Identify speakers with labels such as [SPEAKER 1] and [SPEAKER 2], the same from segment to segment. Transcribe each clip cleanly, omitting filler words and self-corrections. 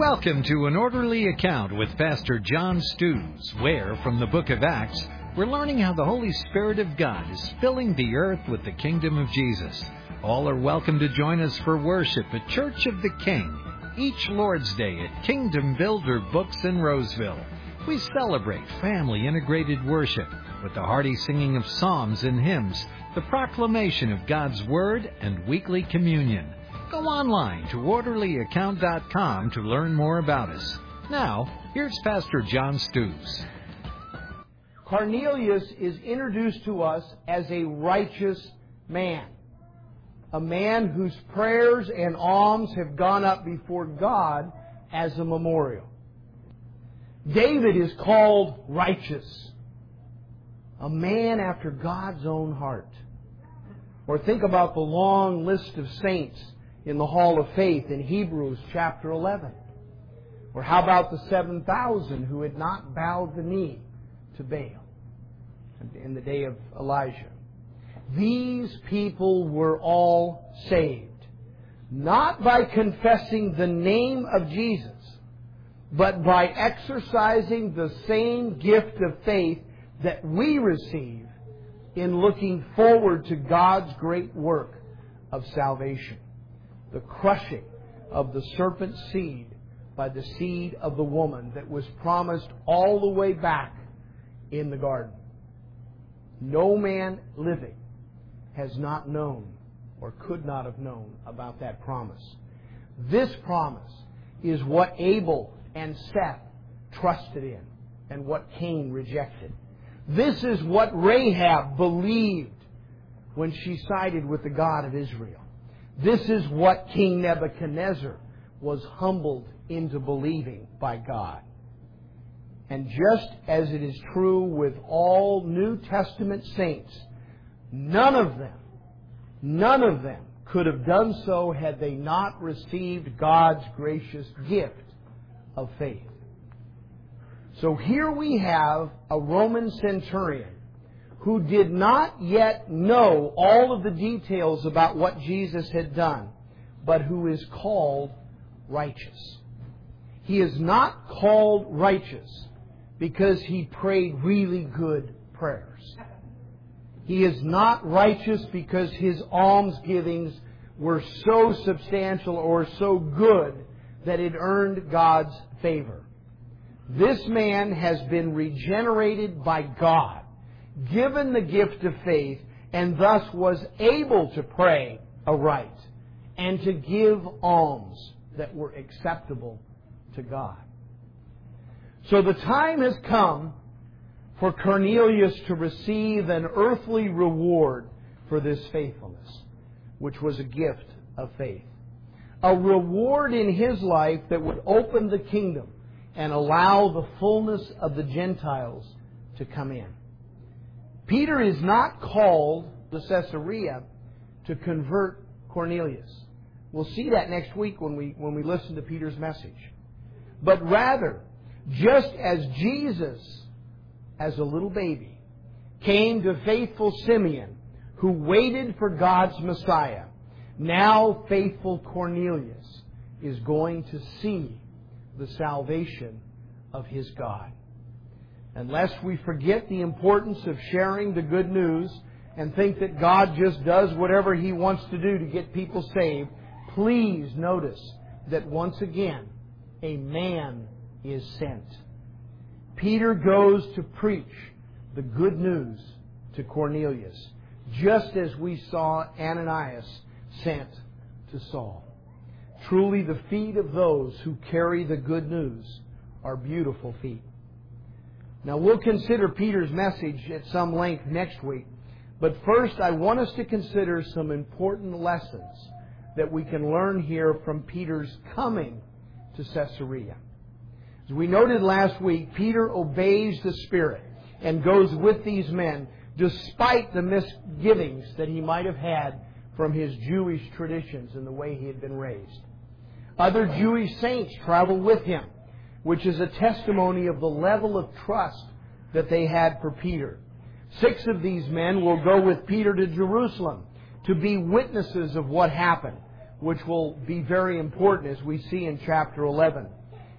[SPEAKER 1] Welcome to An Orderly Account with Pastor John Stews, where, from the book of Acts, we're learning how the Holy Spirit of God is filling the earth with the kingdom of Jesus. All are welcome to join us for worship at Church of the King, each Lord's Day at Kingdom Builder Books in Roseville. We celebrate family-integrated worship with the hearty singing of psalms and hymns, the proclamation of God's Word, and weekly communion. Go online to orderlyaccount.com to learn more about us. Now, here's Pastor John Stews.
[SPEAKER 2] Cornelius is introduced to us as a righteous man. A man whose prayers and alms have gone up before God as a memorial. David is called righteous. A man after God's own heart. Or think about the long list of saints in the Hall of Faith in Hebrews chapter 11. Or how about the 7,000 who had not bowed the knee to Baal in the day of Elijah? These people were all saved, not by confessing the name of Jesus, but by exercising the same gift of faith that we receive in looking forward to God's great work of salvation. The crushing of the serpent's seed by the seed of the woman that was promised all the way back in the garden. No man living has not known or could not have known about that promise. This promise is what Abel and Seth trusted in and what Cain rejected. This is what Rahab believed when she sided with the God of Israel. This is what King Nebuchadnezzar was humbled into believing by God. And just as it is true with all New Testament saints, none of them could have done so had they not received God's gracious gift of faith. So here we have a Roman centurion who did not yet know all of the details about what Jesus had done, but who is called righteous. He is not called righteous because he prayed really good prayers. He is not righteous because his almsgivings were so substantial or so good that it earned God's favor. This man has been regenerated by God, given the gift of faith, and thus was able to pray aright and to give alms that were acceptable to God. So the time has come for Cornelius to receive an earthly reward for this faithfulness, which was a gift of faith. A reward in his life that would open the kingdom and allow the fullness of the Gentiles to come in. Peter is not called to Caesarea to convert Cornelius. We'll see that next week when we listen to Peter's message. But rather, just as Jesus, as a little baby, came to faithful Simeon, who waited for God's Messiah, now faithful Cornelius is going to see the salvation of his God. Unless we forget the importance of sharing the good news and think that God just does whatever He wants to do to get people saved, please notice that once again, a man is sent. Peter goes to preach the good news to Cornelius, just as we saw Ananias sent to Saul. Truly, the feet of those who carry the good news are beautiful feet. Now, we'll consider Peter's message at some length next week. But first, I want us to consider some important lessons that we can learn here from Peter's coming to Caesarea. As we noted last week, Peter obeys the Spirit and goes with these men despite the misgivings that he might have had from his Jewish traditions and the way he had been raised. Other Jewish saints travel with him, which is a testimony of the level of trust that they had for Peter. 6 of these men will go with Peter to Jerusalem to be witnesses of what happened, which will be very important as we see in chapter 11.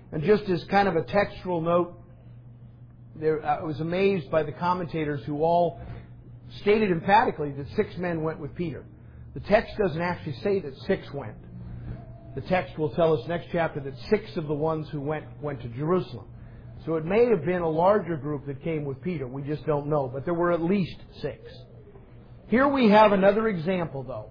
[SPEAKER 2] And just as kind of a textual note, I was amazed by the commentators who all stated emphatically that 6 men went with Peter. The text doesn't actually say that 6 went. The text will tell us next chapter that 6 of the ones who went to Jerusalem. So it may have been a larger group that came with Peter. We just don't know. But there were at least 6. Here we have another example, though,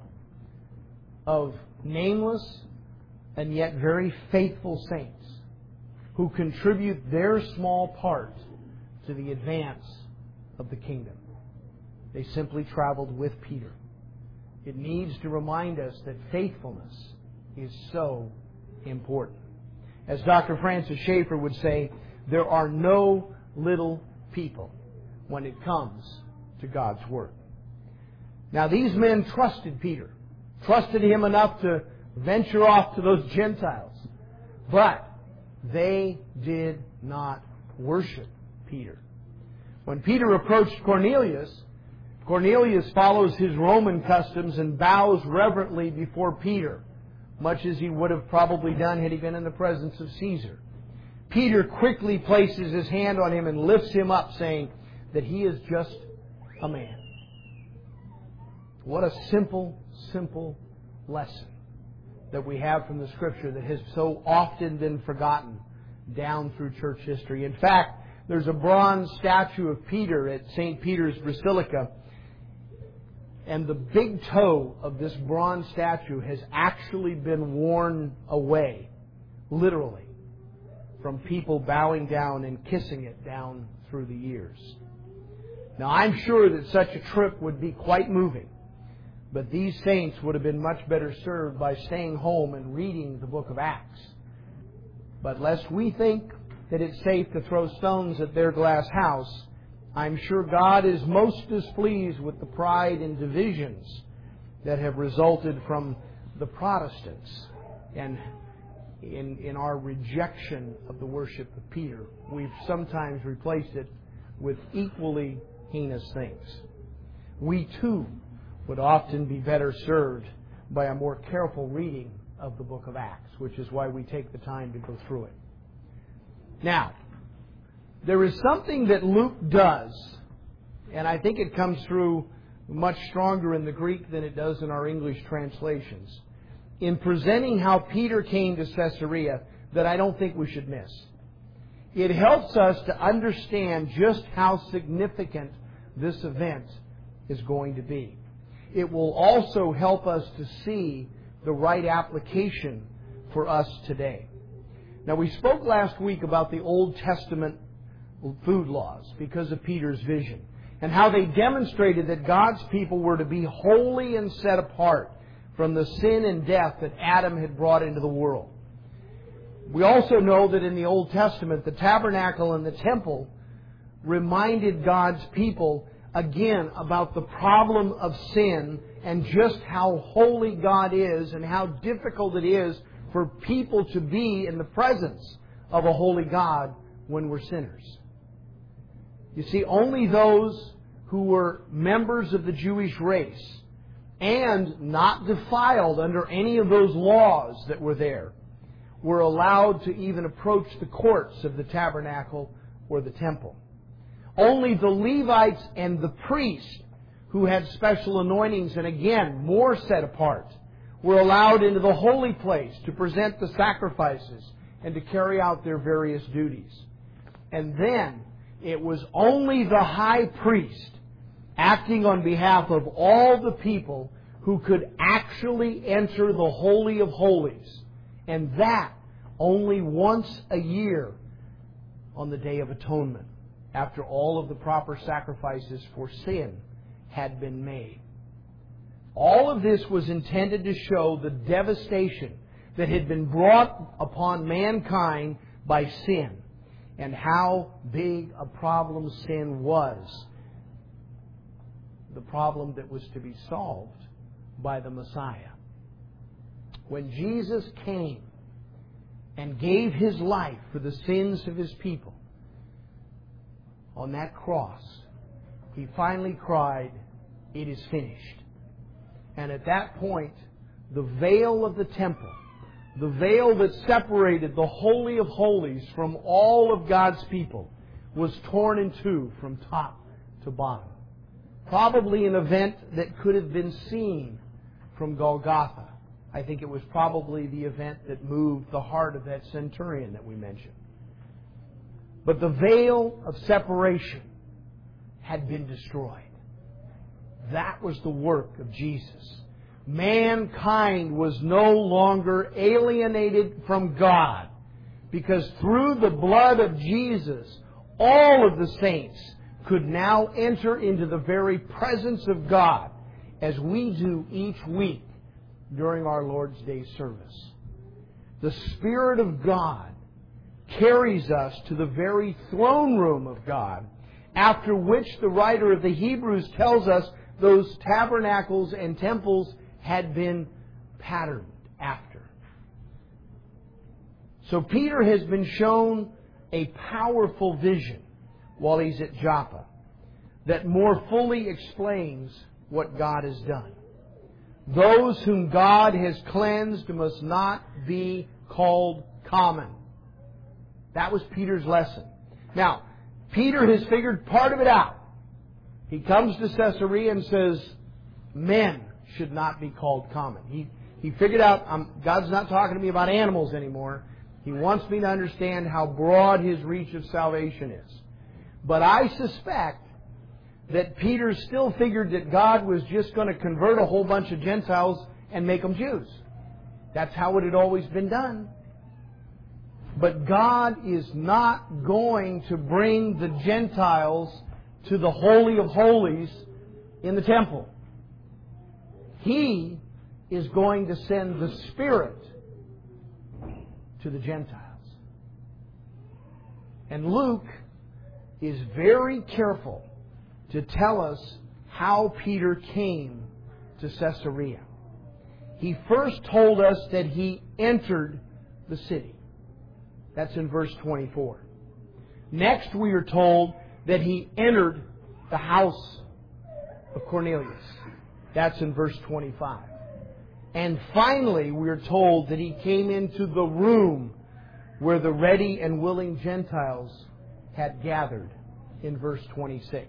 [SPEAKER 2] of nameless and yet very faithful saints who contribute their small part to the advance of the kingdom. They simply traveled with Peter. It needs to remind us that faithfulness is so important. As Dr. Francis Schaeffer would say, there are no little people when it comes to God's Word. Now, these men trusted Peter, trusted him enough to venture off to those Gentiles. But they did not worship Peter. When Peter approached Cornelius, Cornelius follows his Roman customs and bows reverently before Peter, much as he would have probably done had he been in the presence of Caesar. Peter quickly places his hand on him and lifts him up, saying that he is just a man. What a simple, simple lesson that we have from the Scripture that has so often been forgotten down through church history. In fact, there's a bronze statue of Peter at St. Peter's Basilica, and the big toe of this bronze statue has actually been worn away, literally, from people bowing down and kissing it down through the years. Now, I'm sure that such a trip would be quite moving, but these saints would have been much better served by staying home and reading the book of Acts. But lest we think that it's safe to throw stones at their glass house, I'm sure God is most displeased with the pride and divisions that have resulted from the Protestants and in our rejection of the worship of Peter. We've sometimes replaced it with equally heinous things. We too would often be better served by a more careful reading of the book of Acts, which is why we take the time to go through it. Now, there is something that Luke does, and I think it comes through much stronger in the Greek than it does in our English translations, in presenting how Peter came to Caesarea, that I don't think we should miss. It helps us to understand just how significant this event is going to be. It will also help us to see the right application for us today. Now, we spoke last week about the Old Testament food laws because of Peter's vision, and how they demonstrated that God's people were to be holy and set apart from the sin and death that Adam had brought into the world. We also know that in the Old Testament, the tabernacle and the temple reminded God's people again about the problem of sin and just how holy God is and how difficult it is for people to be in the presence of a holy God when we're sinners. You see, only those who were members of the Jewish race and not defiled under any of those laws that were there were allowed to even approach the courts of the tabernacle or the temple. Only the Levites and the priests, who had special anointings and again more set apart, were allowed into the holy place to present the sacrifices and to carry out their various duties. And then it was only the high priest, acting on behalf of all the people, who could actually enter the Holy of Holies, and that only once a year on the Day of Atonement, after all of the proper sacrifices for sin had been made. All of this was intended to show the devastation that had been brought upon mankind by sin, and how big a problem sin was. The problem that was to be solved by the Messiah. When Jesus came and gave His life for the sins of His people, on that cross, He finally cried, "It is finished." And at that point, the veil of the temple the veil that separated the Holy of Holies from all of God's people was torn in two from top to bottom. Probably an event that could have been seen from Golgotha. I think it was probably the event that moved the heart of that centurion that we mentioned. But the veil of separation had been destroyed. That was the work of Jesus. Mankind was no longer alienated from God, because through the blood of Jesus, all of the saints could now enter into the very presence of God, as we do each week during our Lord's Day service. The Spirit of God carries us to the very throne room of God, after which the writer of the Hebrews tells us those tabernacles and temples had been patterned after. So Peter has been shown a powerful vision while he's at Joppa that more fully explains what God has done. Those whom God has cleansed must not be called common. That was Peter's lesson. Now, Peter has figured part of it out. He comes to Caesarea and says, men should not be called common. He figured out, God's not talking to me about animals anymore. He wants me to understand how broad His reach of salvation is. But I suspect that Peter still figured that God was just going to convert a whole bunch of Gentiles and make them Jews. That's how it had always been done. But God is not going to bring the Gentiles to the Holy of Holies in the temple. He is going to send the Spirit to the Gentiles. And Luke is very careful to tell us how Peter came to Caesarea. He first told us that he entered the city. That's in verse 24. Next we are told that he entered the house of Cornelius. That's in verse 25. And finally we are told that he came into the room where the ready and willing Gentiles had gathered in verse 26.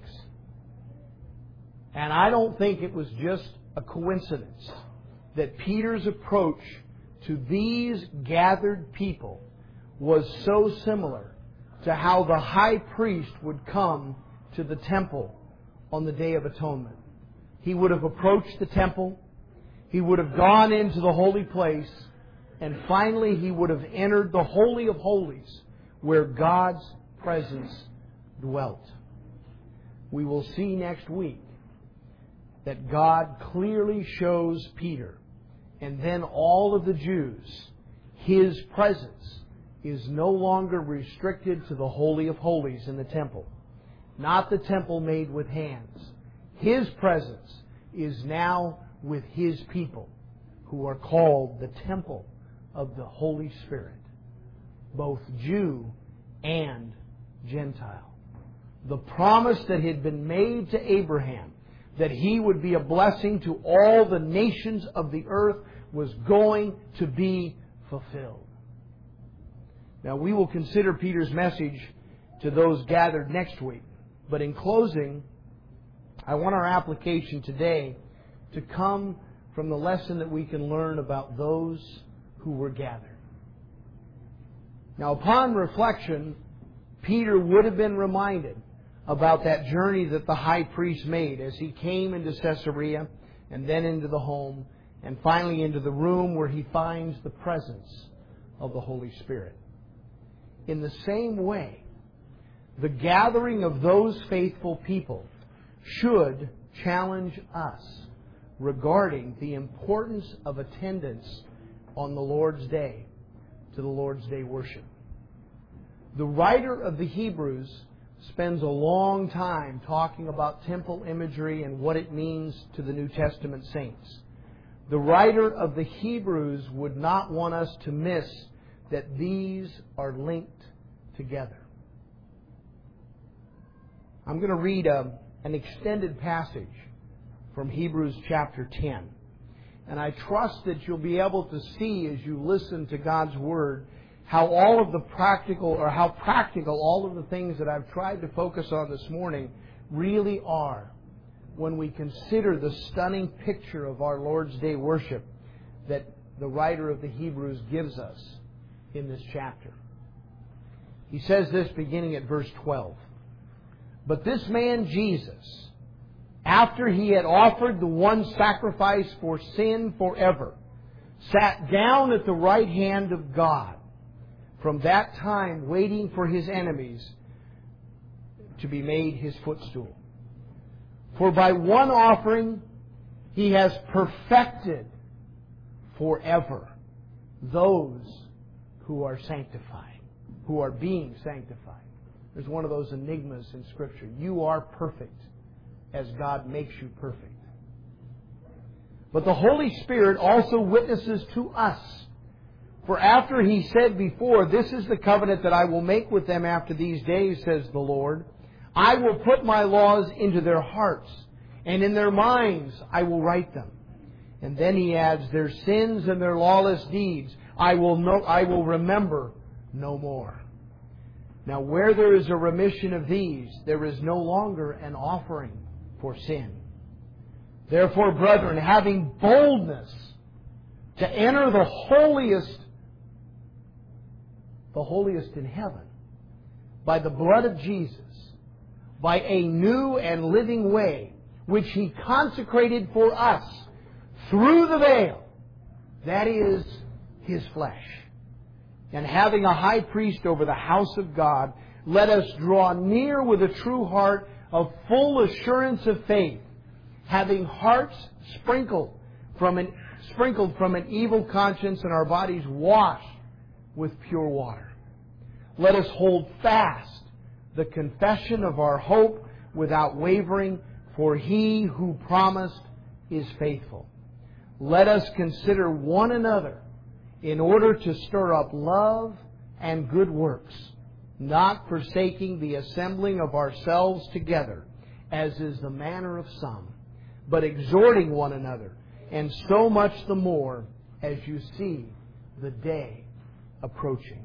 [SPEAKER 2] And I don't think it was just a coincidence that Peter's approach to these gathered people was so similar to how the high priest would come to the temple on the Day of Atonement. He would have approached the temple, he would have gone into the holy place, and finally he would have entered the Holy of Holies, where God's presence dwelt. We will see next week that God clearly shows Peter and then all of the Jews His presence is no longer restricted to the Holy of Holies in the temple, not the temple made with hands. His presence is now with His people, who are called the temple of the Holy Spirit, both Jew and Gentile. The promise that had been made to Abraham, that he would be a blessing to all the nations of the earth, was going to be fulfilled. Now, we will consider Peter's message to those gathered next week. But in closing, I want our application today to come from the lesson that we can learn about those who were gathered. Now, upon reflection, Peter would have been reminded about that journey that the high priest made as he came into Caesarea and then into the home and finally into the room where he finds the presence of the Holy Spirit. In the same way, the gathering of those faithful people should challenge us regarding the importance of attendance on the Lord's Day to the Lord's Day worship. The writer of the Hebrews spends a long time talking about temple imagery and what it means to the New Testament saints. The writer of the Hebrews would not want us to miss that these are linked together. I'm going to read an extended passage from Hebrews chapter 10. And I trust that you'll be able to see as you listen to God's Word how practical all of the things that I've tried to focus on this morning really are when we consider the stunning picture of our Lord's Day worship that the writer of the Hebrews gives us in this chapter. He says this beginning at verse 12. But this man Jesus, after He had offered the one sacrifice for sin forever, sat down at the right hand of God, from that time waiting for His enemies to be made His footstool. For by one offering He has perfected forever those who are sanctified, who are being sanctified. There's one of those enigmas in Scripture. You are perfect as God makes you perfect. But the Holy Spirit also witnesses to us. For after He said before, this is the covenant that I will make with them after these days, says the Lord. I will put my laws into their hearts, and in their minds I will write them. And then He adds, their sins and their lawless deeds I will remember no more. Now where there is a remission of these, there is no longer an offering for sin. Therefore, brethren, having boldness to enter the holiest in heaven, by the blood of Jesus, by a new and living way, which He consecrated for us through the veil, that is, His flesh. And having a high priest over the house of God, let us draw near with a true heart of full assurance of faith, having hearts sprinkled from an evil conscience and our bodies washed with pure water. Let us hold fast the confession of our hope without wavering, for He who promised is faithful. Let us consider one another in order to stir up love and good works, not forsaking the assembling of ourselves together, as is the manner of some, but exhorting one another, and so much the more as you see the day approaching.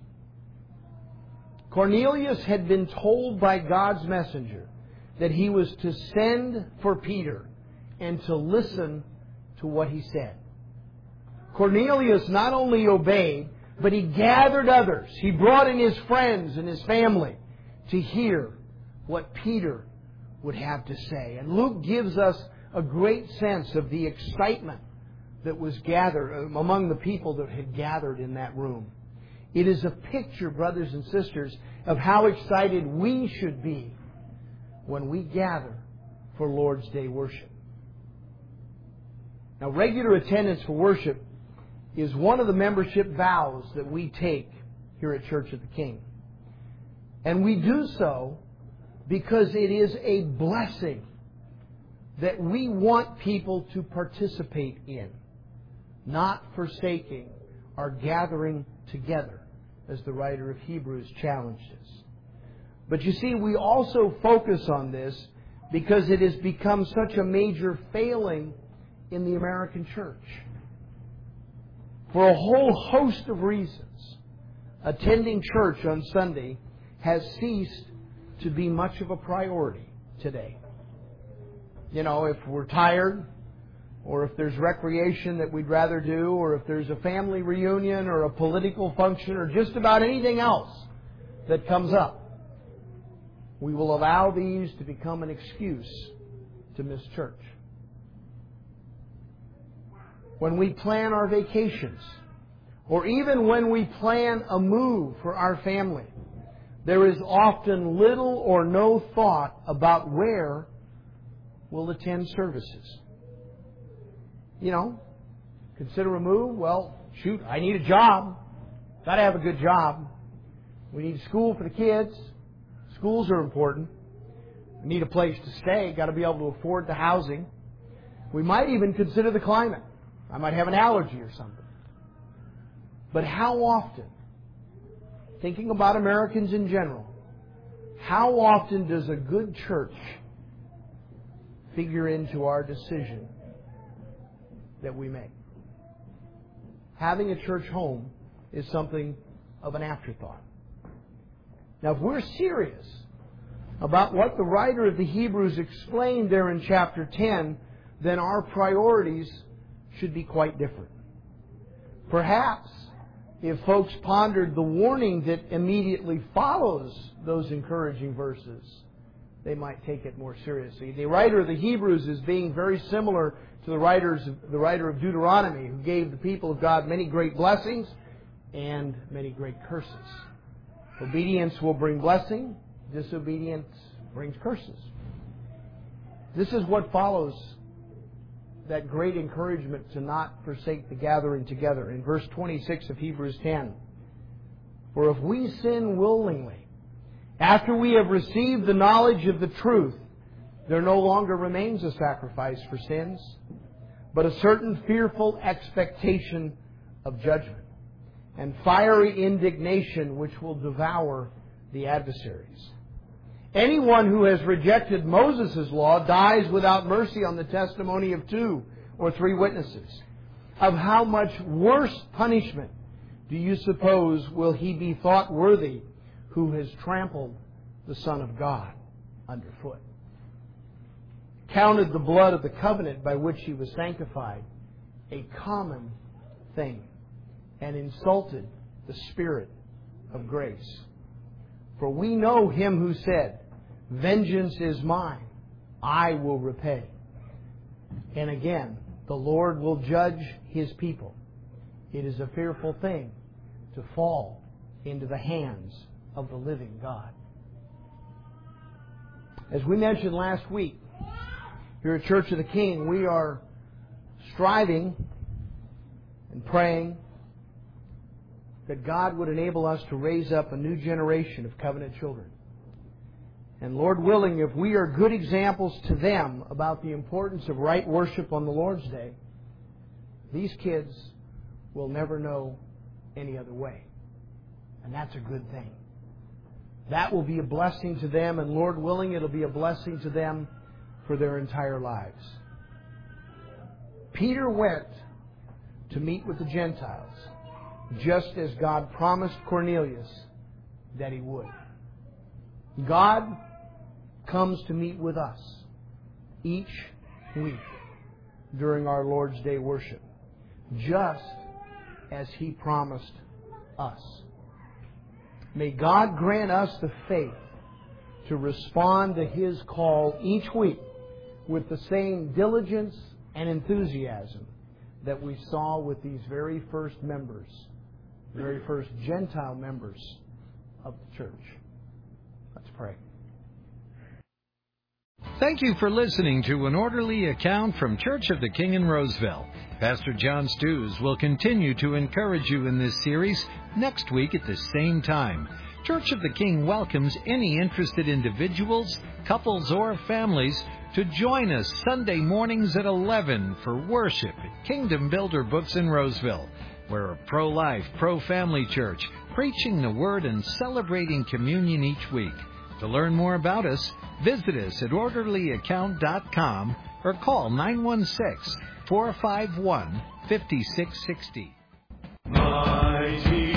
[SPEAKER 2] Cornelius had been told by God's messenger that he was to send for Peter and to listen to what he said. Cornelius not only obeyed, but he gathered others. He brought in his friends and his family to hear what Peter would have to say. And Luke gives us a great sense of the excitement that was gathered among the people that had gathered in that room. It is a picture, brothers and sisters, of how excited we should be when we gather for Lord's Day worship. Now, regular attendance for worship is one of the membership vows that we take here at Church of the King. And we do so because it is a blessing that we want people to participate in, not forsaking our gathering together, as the writer of Hebrews challenged us. But you see, we also focus on this because it has become such a major failing in the American church. For a whole host of reasons, attending church on Sunday has ceased to be much of a priority today. You know, if we're tired, or if there's recreation that we'd rather do, or if there's a family reunion or a political function or just about anything else that comes up, we will allow these to become an excuse to miss church. When we plan our vacations, or even when we plan a move for our family, there is often little or no thought about where we'll attend services. You know, consider a move. Well, shoot, I need a job. Got to have a good job. We need school for the kids. Schools are important. We need a place to stay. Got to be able to afford the housing. We might even consider the climate. I might have an allergy or something. But how often, thinking about Americans in general, how often does a good church figure into our decision that we make. Having a church home is something of an afterthought. Now, if we're serious about what the writer of the Hebrews explained there in chapter 10, then our priorities should be quite different. Perhaps if folks pondered the warning that immediately follows those encouraging verses, they might take it more seriously. The writer of the Hebrews is being very similar to the writer of Deuteronomy, who gave the people of God many great blessings and many great curses. Obedience will bring blessing. Disobedience brings curses. This is what follows that great encouragement to not forsake the gathering together. In verse 26 of Hebrews 10, "For if we sin willingly, after we have received the knowledge of the truth, there no longer remains a sacrifice for sins, but a certain fearful expectation of judgment, and fiery indignation which will devour the adversaries. Anyone who has rejected Moses' law dies without mercy on the testimony of 2 or 3 witnesses. Of how much worse punishment do you suppose will he be thought worthy who has trampled the Son of God underfoot, counted the blood of the covenant by which he was sanctified a common thing, and insulted the Spirit of grace? For we know him who said, 'Vengeance is mine, I will repay.' And again, the Lord will judge His people. It is a fearful thing to fall into the hands of the living God." As we mentioned last week, here at Church of the King, we are striving and praying that God would enable us to raise up a new generation of covenant children. And Lord willing, if we are good examples to them about the importance of right worship on the Lord's Day, these kids will never know any other way. And that's a good thing. That will be a blessing to them, and Lord willing, it'll be a blessing to them for their entire lives. Peter went to meet with the Gentiles, just as God promised Cornelius that He would. God comes to meet with us each week during our Lord's Day worship, just as He promised us. May God grant us the faith to respond to His call each week with the same diligence and enthusiasm that we saw with these very first members, very first Gentile members of the church. Let's pray.
[SPEAKER 1] Thank you for listening to An Orderly Account from Church of the King in Roseville. Pastor John Stews will continue to encourage you in this series next week at the same time. Church of the King welcomes any interested individuals, couples, or families to join us Sunday mornings at 11 for worship at Kingdom Builder Books in Roseville. We're a pro-life, pro-family church, preaching the Word and celebrating communion each week. To learn more about us, visit us at orderlyaccount.com or call 916-451-5660.